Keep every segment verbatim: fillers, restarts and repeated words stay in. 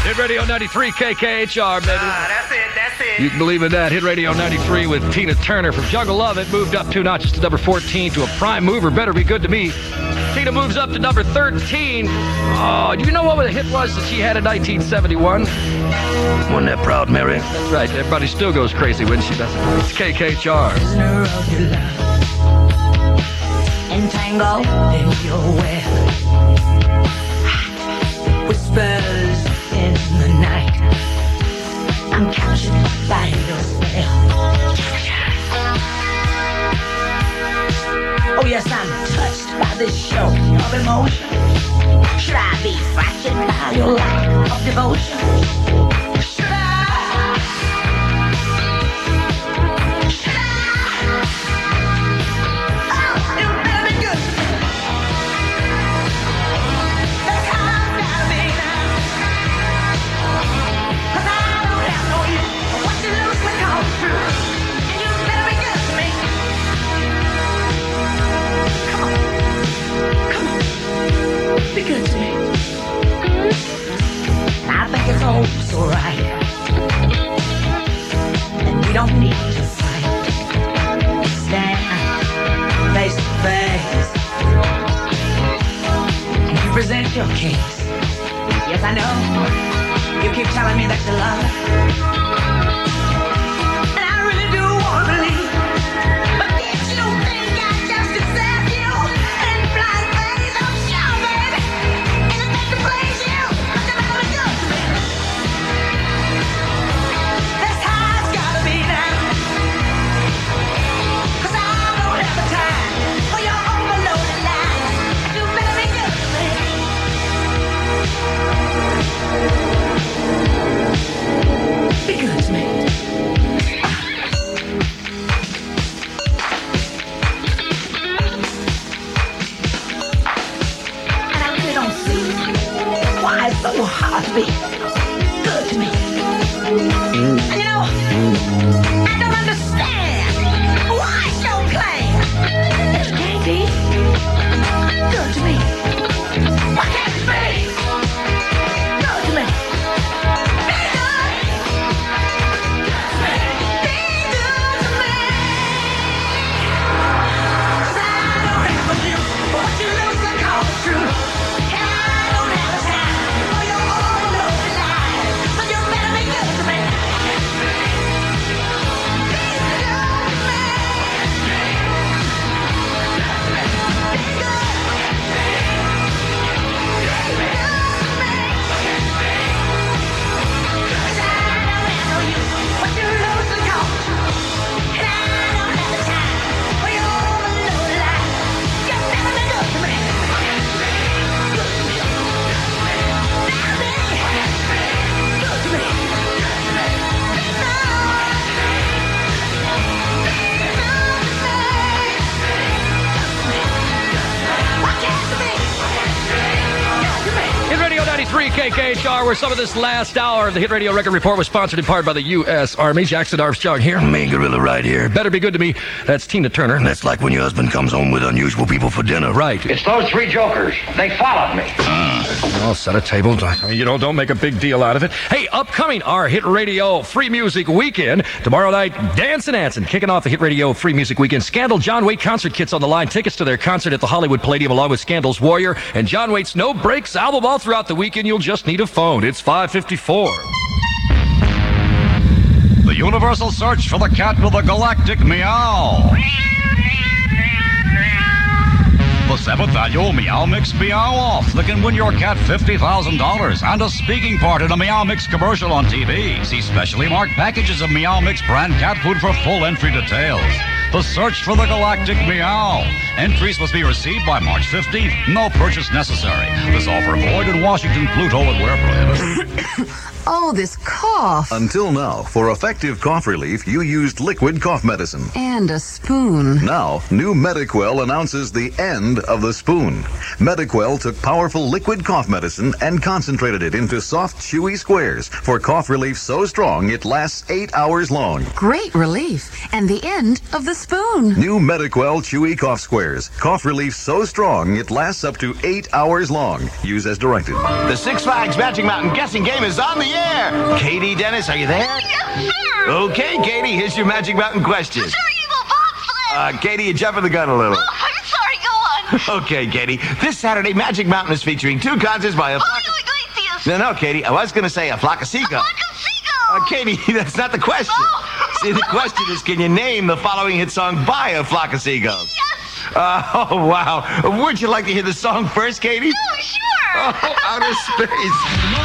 Hit Radio ninety-three K K H R, baby. Ah, that's it, that's it. You can believe in that. Hit Radio ninety-three with Tina Turner from Jungle Love. It moved up two notches to number fourteen to a prime mover. Better Be Good to Me. Tina moves up to number thirteen. Oh, do you know what the hit was that she had in nineteen seventy-one? Wasn't that Proud Mary? That's right. Everybody still goes crazy when she does it. It's K K H R. Prisoner of your love, entangled in your web, whispers in the night. I'm captured by your spell. Oh yes, I'm touched by this show of emotion. Should I be frightened by your lack of devotion? Should I? Should I? Oh, you better be good to me. That's how I've gotta be now. 'Cause I don't have no use for what you lose when comes true. And you better be good to me. Come on. Come on. Be good to me. I think it's all so right. And we don't need to fight. Stand face to face. And you present your case. Yes, I know. You keep telling me that you love me. And I really do want to believe. But did you think I just accept you? And blind faith, I'm sure, baby. And I think to please you. But you better be good to me. That's how it's gotta be now. 'Cause I don't have the time for your overloaded lies. And you better be good to me. Be good to me. And I really don't see why it's so hard to be good to me. And you know, I don't understand why it's so plain that you can't be good to me. Why can't you be good to me? Be good. Be good to me. 'Cause I don't have a view for what you lose and call the truth. And I don't have the time for your overloaded lies. So you better be good to me. Be good to me. Be good. Hit Radio ninety-three K K H R, where some of this last hour of the Hit Radio Record Report was sponsored in part by the U S Army. Jackson Armstrong here, main gorilla right here. Better Be Good to Me. That's Tina Turner. That's like when your husband comes home with unusual people for dinner, right? It's those three jokers. They followed me. I'll set a table. I mean, you know, don't make a big deal out of it. Hey, upcoming our Hit Radio Free Music Weekend. Tomorrow night, Dancin' Anson, kicking off the Hit Radio Free Music Weekend. Scandal, John Waite concert kits on the line. Tickets to their concert at the Hollywood Palladium, along with Scandal's Warrior and John Waite's No Breaks album all throughout the weekend. You'll just need a phone. It's five fifty-four. The universal search for the cat with the galactic meow. The seventh annual Meow Mix Meow Off that can win your cat fifty thousand dollars and a speaking part in a Meow Mix commercial on T V. See specially marked packages of Meow Mix brand cat food for full entry details. The search for the galactic meow. Entries must be received by March fifteenth. No purchase necessary. This offer void in Washington, Pluto, and where prohibited. Oh, this cough. Until now, for effective cough relief, you used liquid cough medicine. And a spoon. Now, new Mediquell announces the end of the spoon. Mediquell took powerful liquid cough medicine and concentrated it into soft, chewy squares for cough relief so strong it lasts eight hours long. Great relief. And the end of the spoon. New Mediquell Chewy Cough Squares. Squares. Cough relief so strong it lasts up to eight hours long. Use as directed. The Six Flags Magic Mountain guessing game is on the air. Katie, Dennis, are you there? Yes, sir. Okay, Katie, here's your Magic Mountain question. Sir, evil bobsled. Uh, Katie, you're jumping the gun a little. Oh, I'm sorry. Go on. Okay, Katie. This Saturday, Magic Mountain is featuring two concerts by a flock Julio Iglesias. of... No, no, Katie. I was going to say a flock of seagulls. Flock of seagulls. Uh, Katie, that's not the question. Oh. See, the question is, can you name the following hit song by a flock of seagulls? Yes. Uh, oh, wow. Would you like to hear the song first, Katie? Oh, sure. Oh, outer space.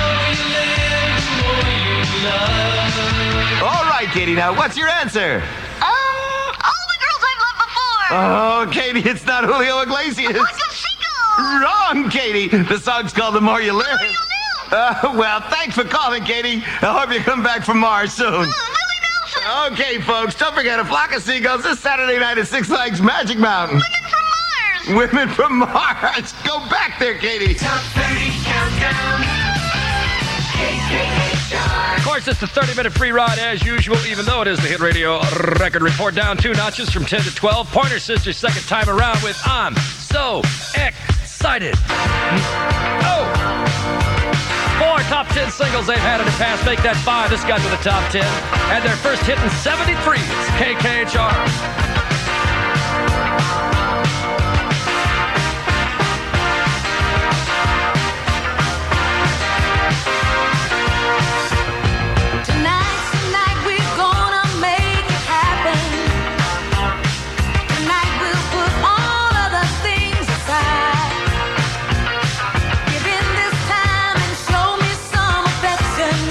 All right, Katie. Now, what's your answer? Um, all the girls I've loved before. Oh, Katie, it's not Julio Iglesias. Flock of seagulls. Wrong, Katie. The song's called The More You Live. More You Live. Uh, well, thanks for calling, Katie. I hope you come back from Mars soon. Oh, Willie Nelson. Okay, folks, don't forget a flock of seagulls this Saturday night at Six Flags Magic Mountain. Women from Mars. Women from Mars. Go back there, Katie. Top thirty countdown. K K H R. Of course, it's the thirty-minute free ride as usual, even though it is the Hit Radio Record Report. Down two notches from ten to twelve. Pointer Sisters second time around with I'm So Excited. Oh! Four top ten singles they've had in the past. Make that five. This guy's with the top ten. And their first hit in seventy-three. It's K K H R.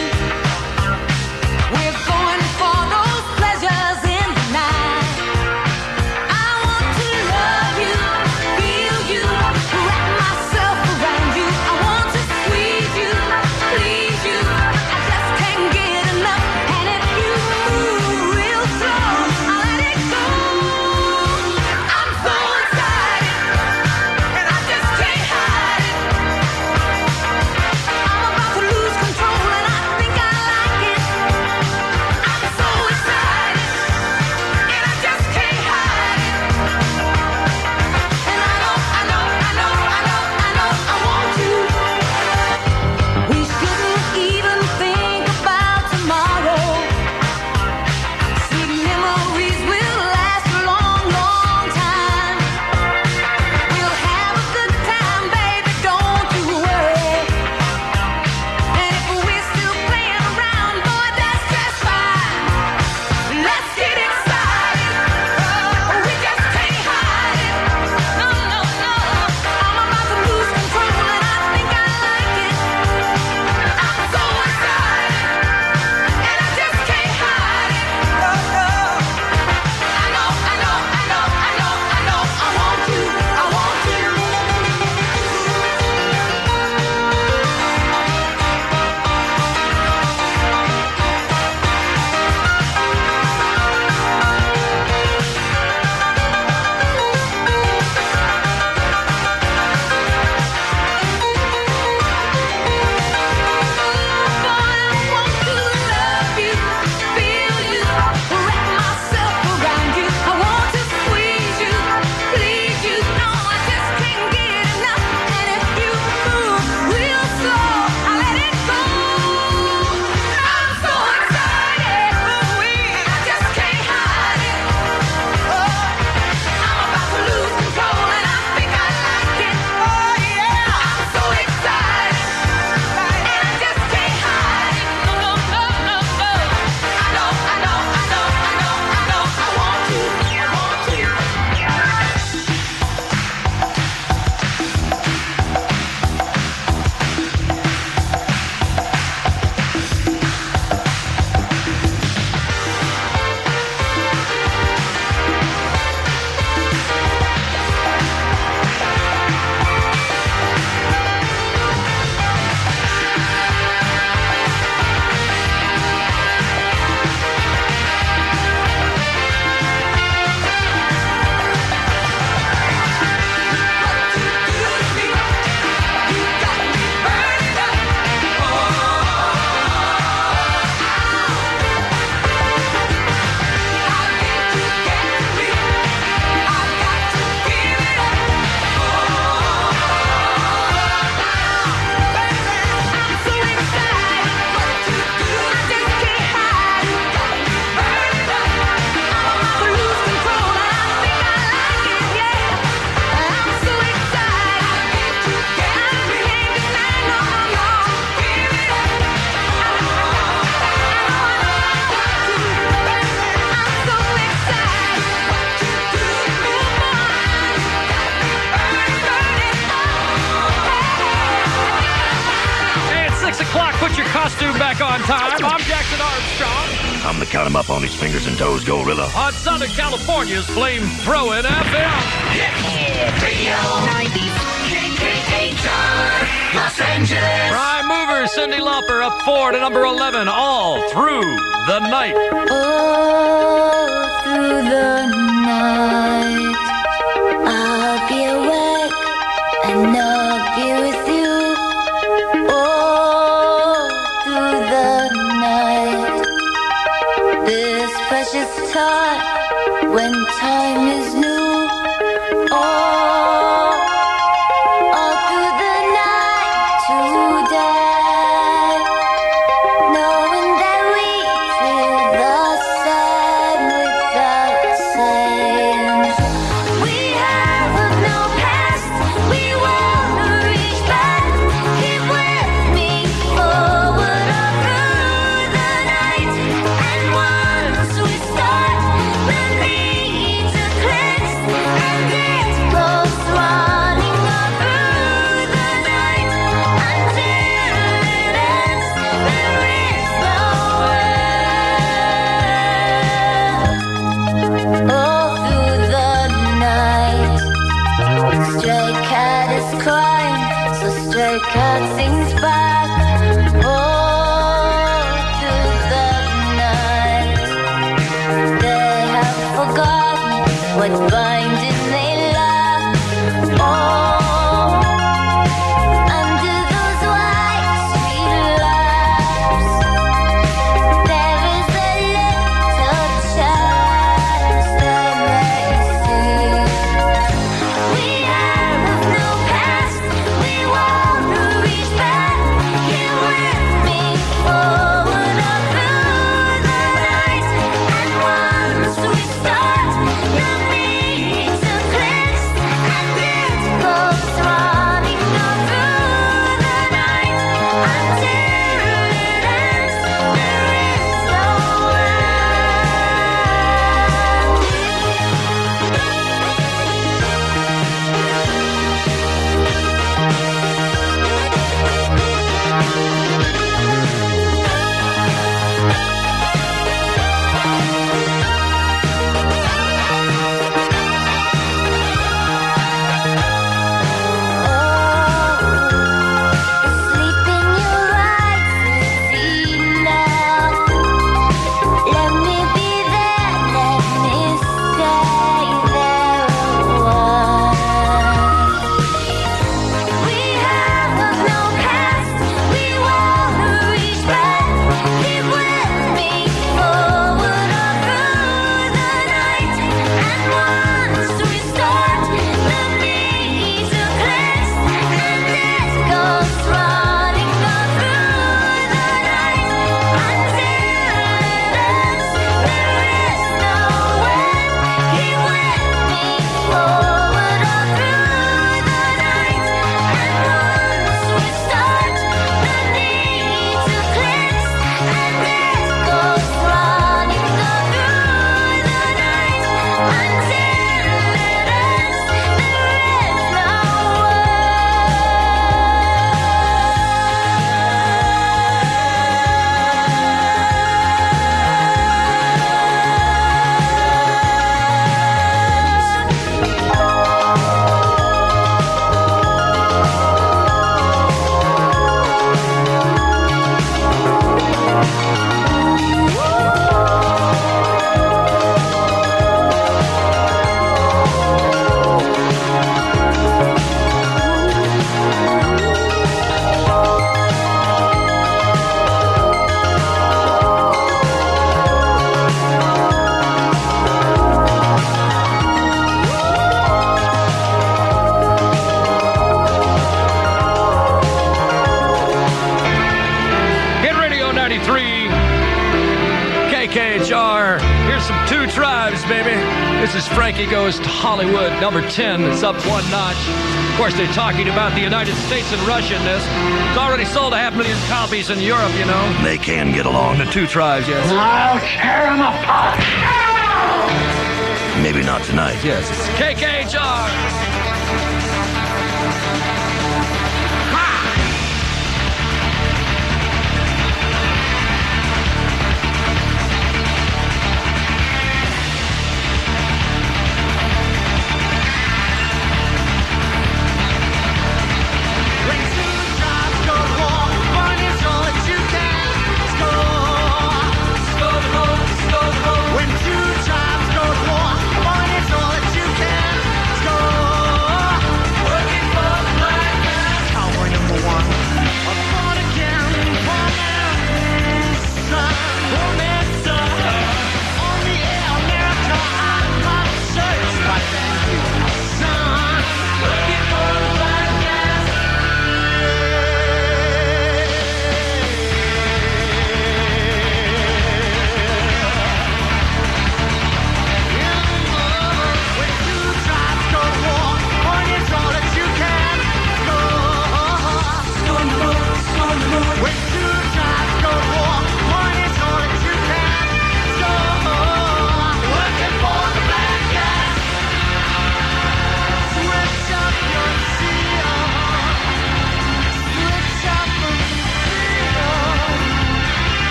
We're going for those pleasures in the night. costume back on time. I'm Jackson Armstrong. I'm the count 'em up on his fingers and toes gorilla. On Southern California's flame-throwing F M. Radio ninety K K H R Los Angeles. Prime mover Cyndi Lauper up four to number eleven all through the night. All through the night, I'll be awake and I'll be with you. All through the night, this precious time when time is new. All, all through the night today, knowing that we feel the same without saying. We have no past, we wanna reach back. Keep with me forward all through the night. And once we start, the need to cleanse, and it goes running all through the night until it ends. There is no end. All through the night, stray cat is crying, so stray cat sings back. All through the night, they have forgotten what binding they love. All under those white street lamps, there is a little chance they may see. We have no past, we wanna reach back. Here with me forward all through the night. And once we start, the need to cleanse, and it goes running all through the night until it ends. There is no sleep in your eyes, see now. Let me be there, let me stay there a while. We have no past, we wanna reach back. Keep with me forward all through the night. And once we start, the need to cleanse, and it goes running all through the night until it ends. There is no end. Keep with me forward all through the night. And once we start, the need to cleanse, and it goes running all through the night until it ends. Hit Radio ninety-three K K H R. Here's some Two Tribes, baby. This is Frankie Goes to Hollywood, number ten. It's up one notch. Of course, they're talking about the United States and Russia in this. It's already sold a half million copies in Europe, you know. They can get along. The Two Tribes, yes. I'll tear him apart. Maybe not tonight. Yes, it's K K H R.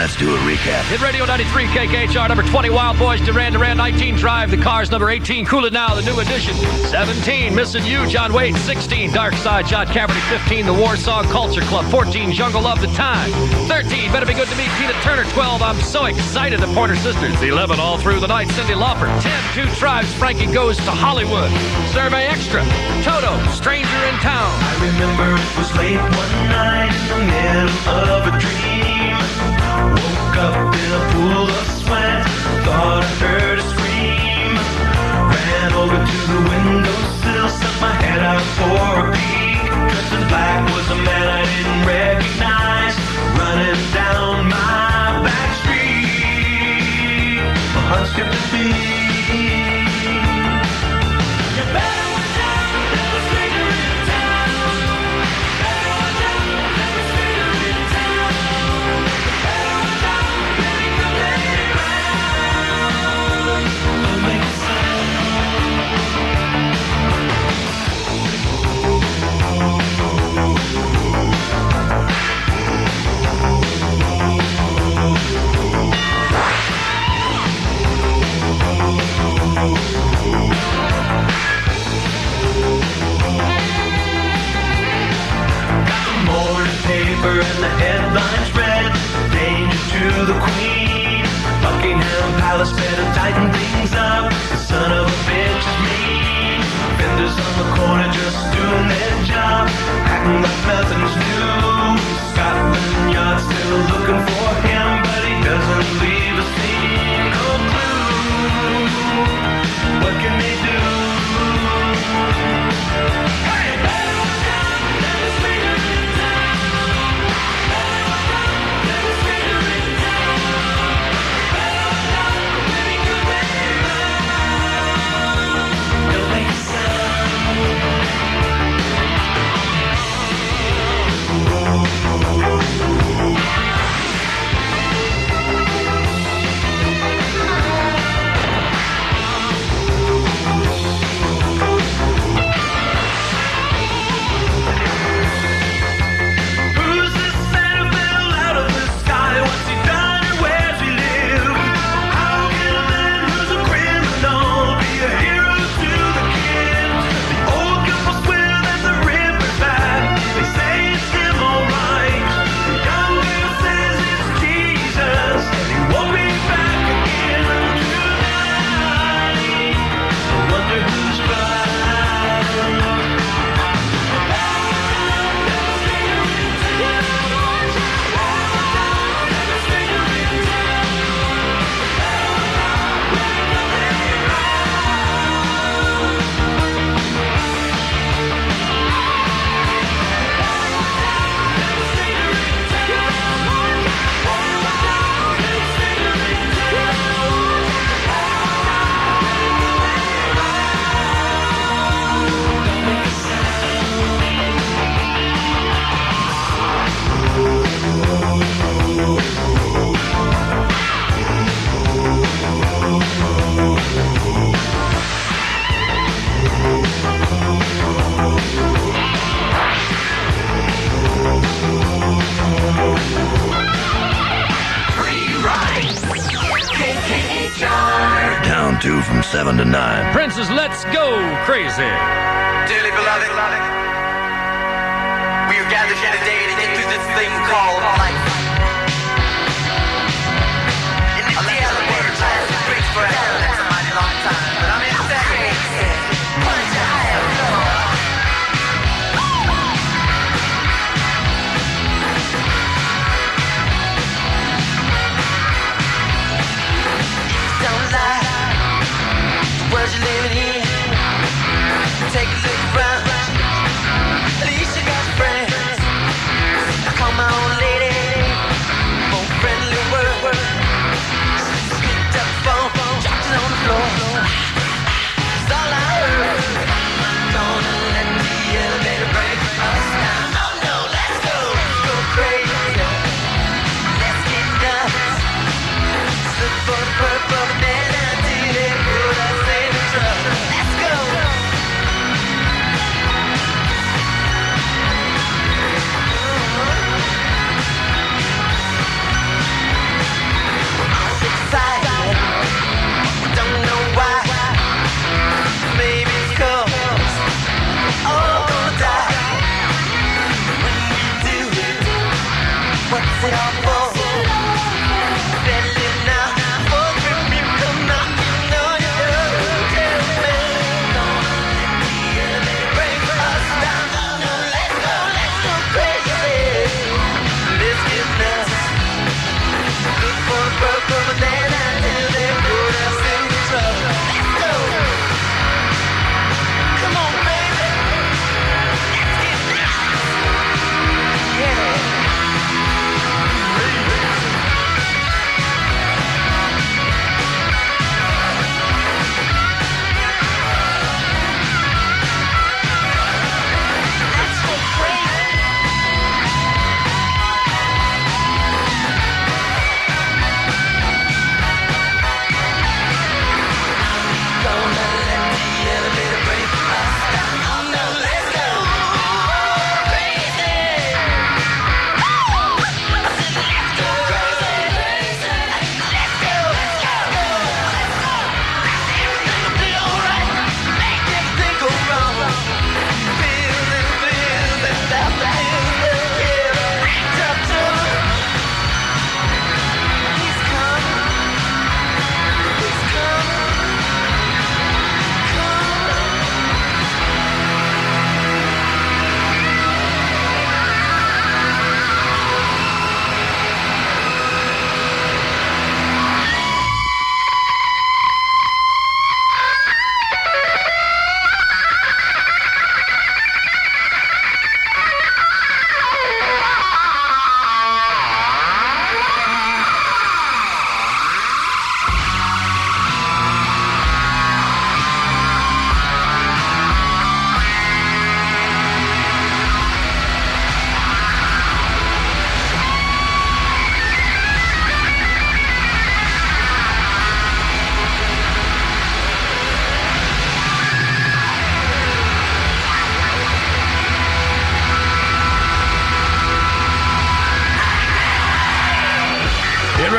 Let's do a recap. Hit Radio ninety-three, K K H R, number twenty, Wild Boys, Duran Duran, nineteen, Drive the Cars, number eighteen, Cool It Now, the new edition, seventeen, Missing You, John Wade, sixteen, Dark Side, John Cafferty, fifteen, The War Song Culture Club, fourteen, Jungle Love, The Time, thirteen, Better Be Good to Me, Tina Turner, twelve, I'm So Excited, The Pointer Sisters, eleven, All Through the Night, Cyndi Lauper, ten, Two Tribes, Frankie Goes to Hollywood, Survey Extra, Toto, Stranger in Town. I remember it was late one night in the middle of a dream. Woke up in a pool of sweat, thought I heard a scream. Ran over to the windowsill, stuck my head out for a peek. Dressed in black was a man I didn't recognize, running down my back street. My heart skipped a beat. You better watch out, there's a stranger in town. Better watch out, there's a stranger in town. Better watch out, baby, come lay around. Don't make a sound. Paper and the headlines read, danger to the Queen. Buckingham Palace better tighten things up. The son of a bitch is mean. Vendors on the corner just doing their job, acting like nothing's new. Scotland Yard still looking for him, but he doesn't leave a single clue. What can they do? Hey, better watch out, there's a stranger in town. Down two from seven to nine. Prince's Let's Go Crazy. Dearly beloved, we are gathered here today to get through this thing called life. In the elevator, life breaks forever. That's a mighty long time, but I'm in the second. Punch your higher floor. Don't lie, the world you're living in. Take a look around, at least you got friends. I call my old lady.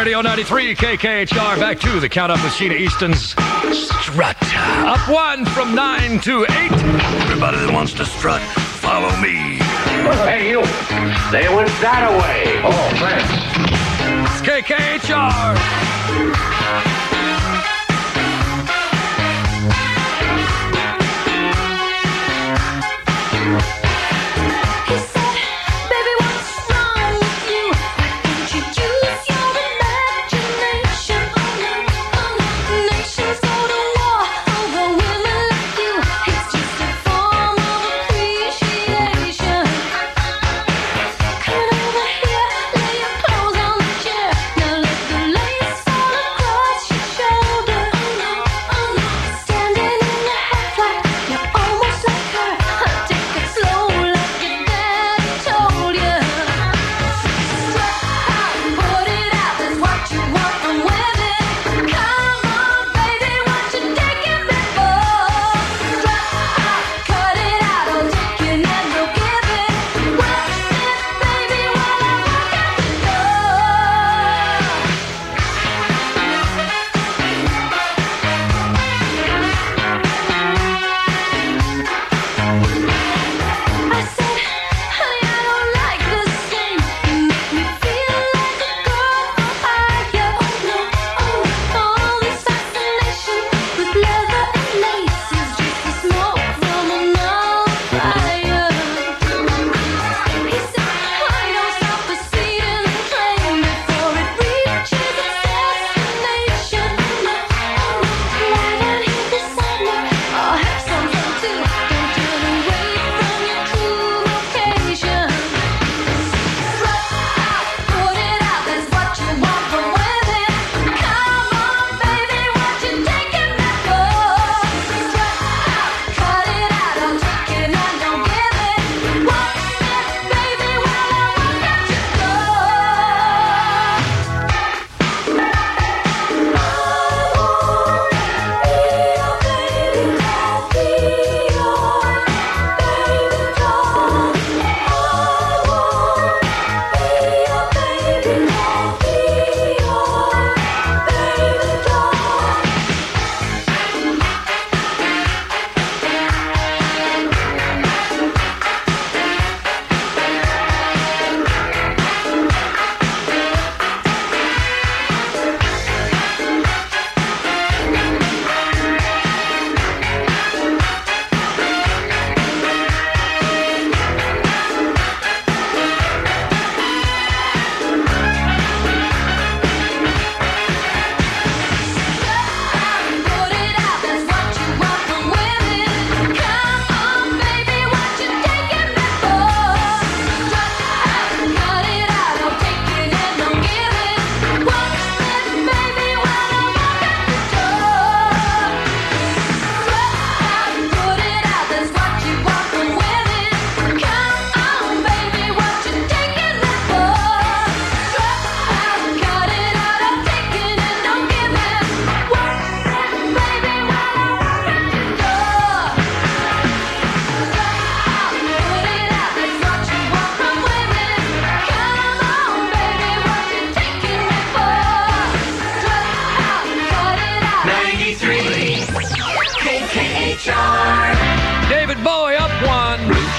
Radio ninety-three K K H R. Back to the count up with Sheena Easton's Strut. Up one from nine to eight. Everybody that wants to strut, follow me. Hey, you. Stay one that away. Oh, thanks. It's K K H R. David Bowie up one.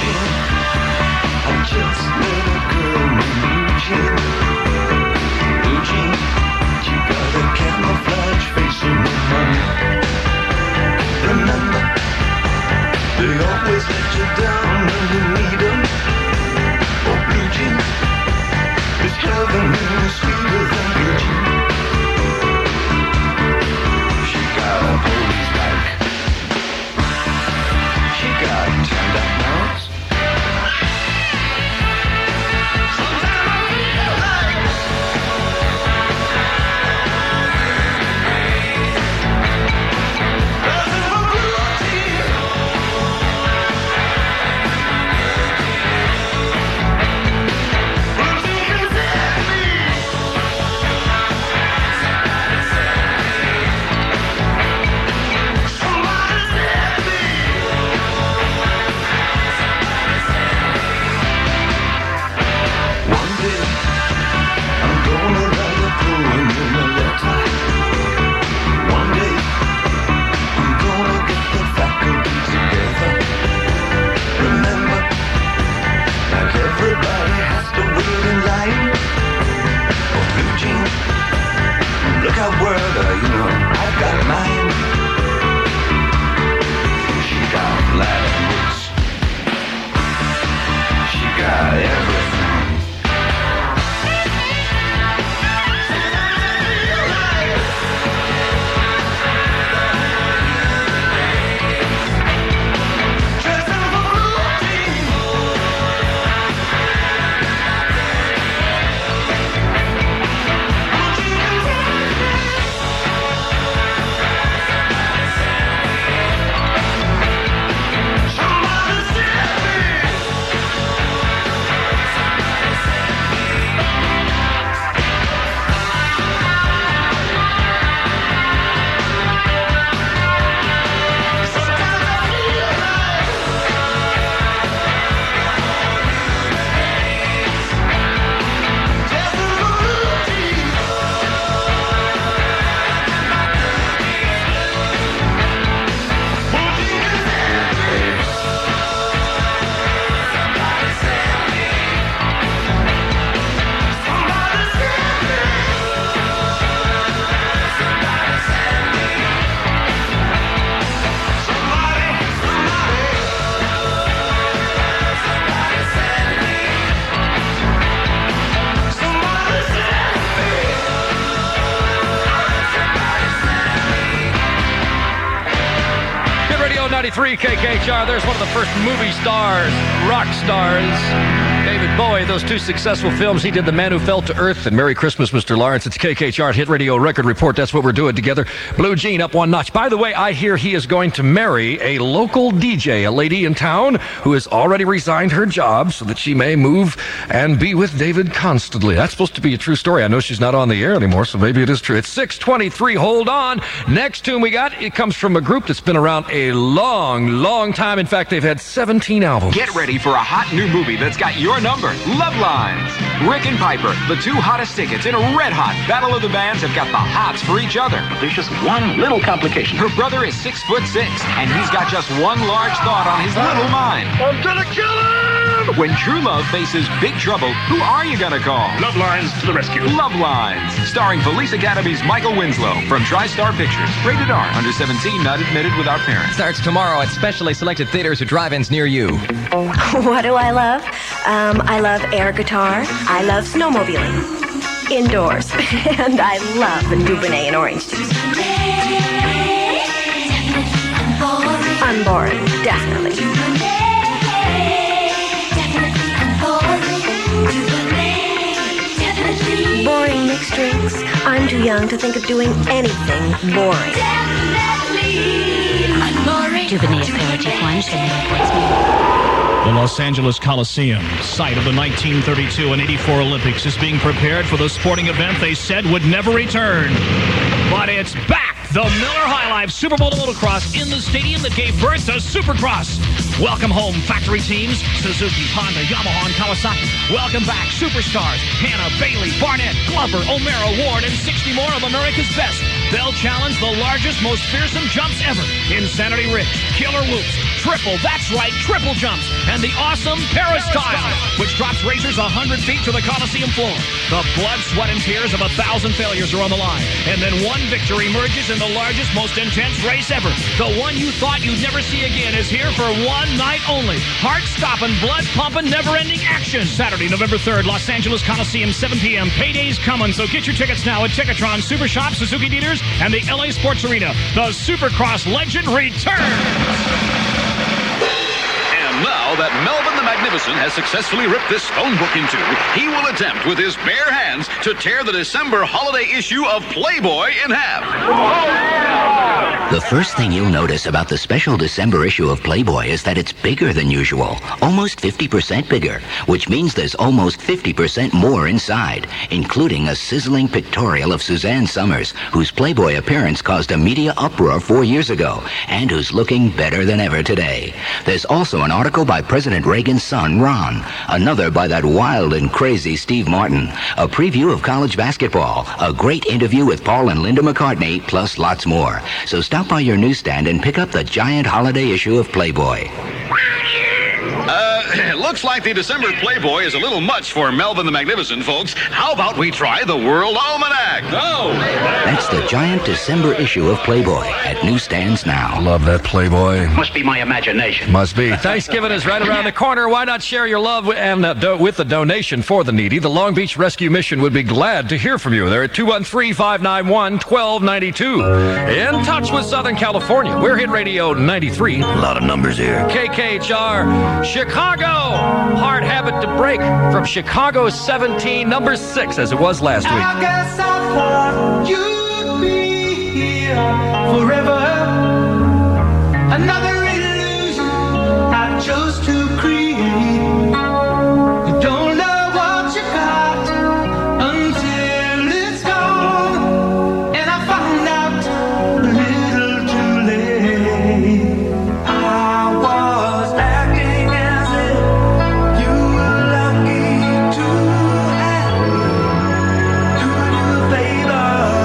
I just met a girl named Eugene. Eugene, she got a camouflage face and a mind. Remember, they always let you down when you need them. Oh, Blue Jean, this heaven is sweeter than Blue Jean. She got a police bike. She got ninety-three K K H R. There's one of the first movie stars, rock stars, David Bowie. Those two successful films. He did The Man Who Fell to Earth and Merry Christmas, Mister Lawrence. It's K K H R Hit Radio Record Report. That's what we're doing together. Blue Jean up one notch. By the way, I hear he is going to marry a local D J, a lady in town who has already resigned her job so that she may move and be with David constantly. That's supposed to be a true story. I know she's not on the air anymore, so maybe it is true. It's six twenty-three. Hold on. Next tune we got, it comes from a group that's been around a long, long time. In fact, they've had seventeen albums. Get ready for a hot new movie that's got your number. Love Lines. Rick and Piper, the two hottest tickets in a red-hot battle of the bands, have got the hots for each other. But there's just one little complication. Her brother is six foot six, and he's got just one large thought on his little mind. I'm gonna kill him! When true love faces big trouble, who are you gonna call? Love Lines to the rescue. Love Lines, starring Police Academy's Michael Winslow from TriStar Pictures. Rated R, under seventeen, not admitted without parents. Starts tomorrow at specially selected theaters or drive-ins near you. What do I love? Um, I love air guitar. I love snowmobiling. Indoors. And I love Dubonnet and orange juice. Unboring, definitely. Boring mixed drinks. I'm too young to think of doing anything boring. Unboring. Dubonnet aperitif wine, Chenin Portsmouth. The Los Angeles Coliseum, site of the nineteen thirty-two and eighty-four Olympics, is being prepared for the sporting event they said would never return. But it's back! The Miller High Life Super Bowl Motocross in the stadium that gave birth to Supercross. Welcome home, factory teams, Suzuki, Honda, Yamaha, and Kawasaki. Welcome back, superstars, Hannah, Bailey, Barnett, Glover, O'Mara, Ward, and sixty more of America's best. They'll challenge the largest, most fearsome jumps ever. Insanity Ridge, Killer Whoops, triple, that's right, triple jumps, and the awesome Peristyle, which drops racers one hundred feet to the Coliseum floor. The blood, sweat, and tears of a thousand failures are on the line. And then one victory emerges in the largest, most intense race ever. The one you thought you'd never see again is here for one night only. Heart-stopping, blood-pumping, never-ending action. Saturday, November third, Los Angeles Coliseum, seven p.m. Payday's coming, so get your tickets now at Ticketron, Super Shop, Suzuki Dealers, and the L A Sports Arena. The Supercross legend returns! Now that Melvin the Magnificent has successfully ripped this phone book in two, he will attempt with his bare hands to tear the December holiday issue of Playboy in half. The first thing you'll notice about the special December issue of Playboy is that it's bigger than usual, almost fifty percent bigger, which means there's almost fifty percent more inside, including a sizzling pictorial of Suzanne Summers, whose Playboy appearance caused a media uproar four years ago, and who's looking better than ever today. There's also an article by President Reagan's son, Ron, another by that wild and crazy Steve Martin, a preview of college basketball, a great interview with Paul and Linda McCartney, plus lots more. So stop by your newsstand and pick up the giant holiday issue of Playboy. Uh, it looks like the December Playboy is a little much for Melvin the Magnificent, folks. How about we try the World Almanac? Oh! That's the giant December issue of Playboy at newsstands now. Love that Playboy. Must be my imagination. Must be. Thanksgiving is right around the corner. Why not share your love and uh, do- with the donation for the needy? The Long Beach Rescue Mission would be glad to hear from you. They're at two one three, five nine one, one two nine two. In touch with Southern California. We're Hit Radio ninety-three. A lot of numbers here. K K H R, Chicago. Hard habit to break from Chicago seventeen, number six, as it was last week. I guess I thought you'd be here forever. Another illusion I chose to create. You don't know what you got until it's gone, and I found out a little too late. I was acting as if you were lucky to have me. Do you a favor?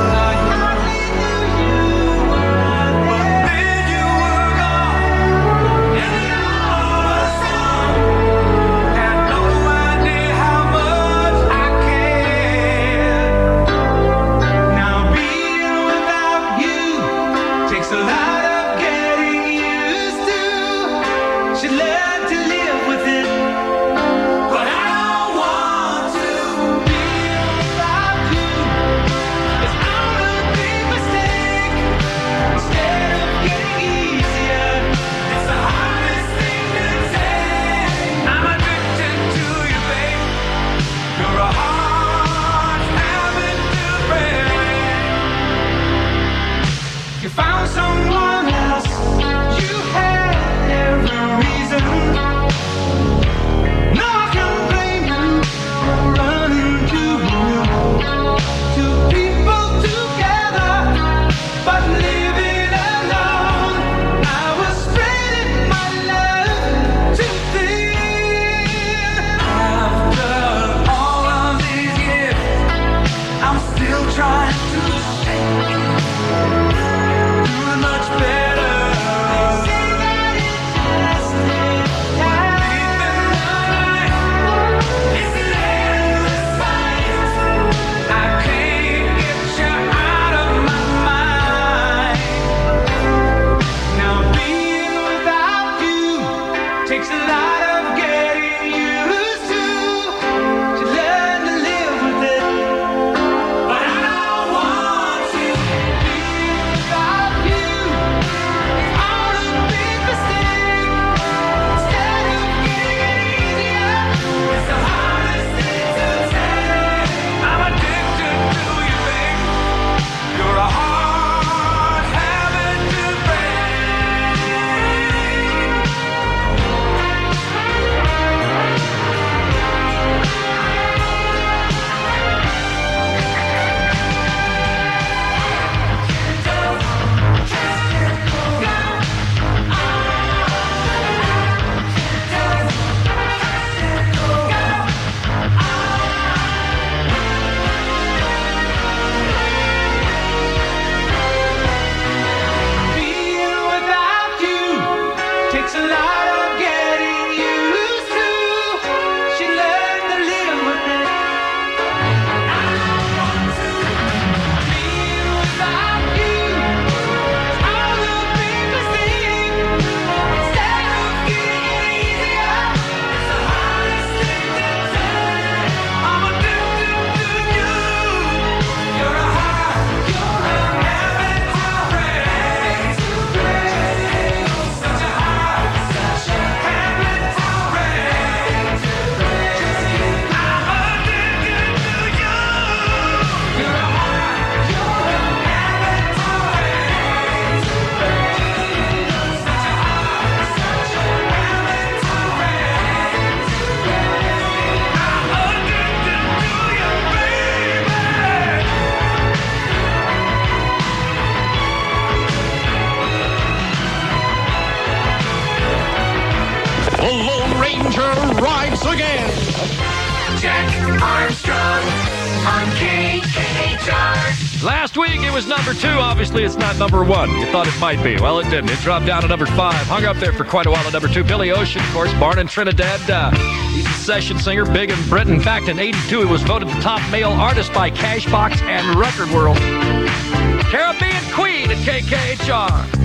arrives again. Jack Armstrong on K H R. Last week it was number two. Obviously, it's not number one. You thought it might be. Well, it didn't. It dropped down to number five. Hung up there for quite a while at number two. Billy Ocean, of course, born in Trinidad. Uh, he's a session singer, big in Britain. In fact, in eighty-two, he was voted the top male artist by Cashbox and Record World. Caribbean Queen at K K H R.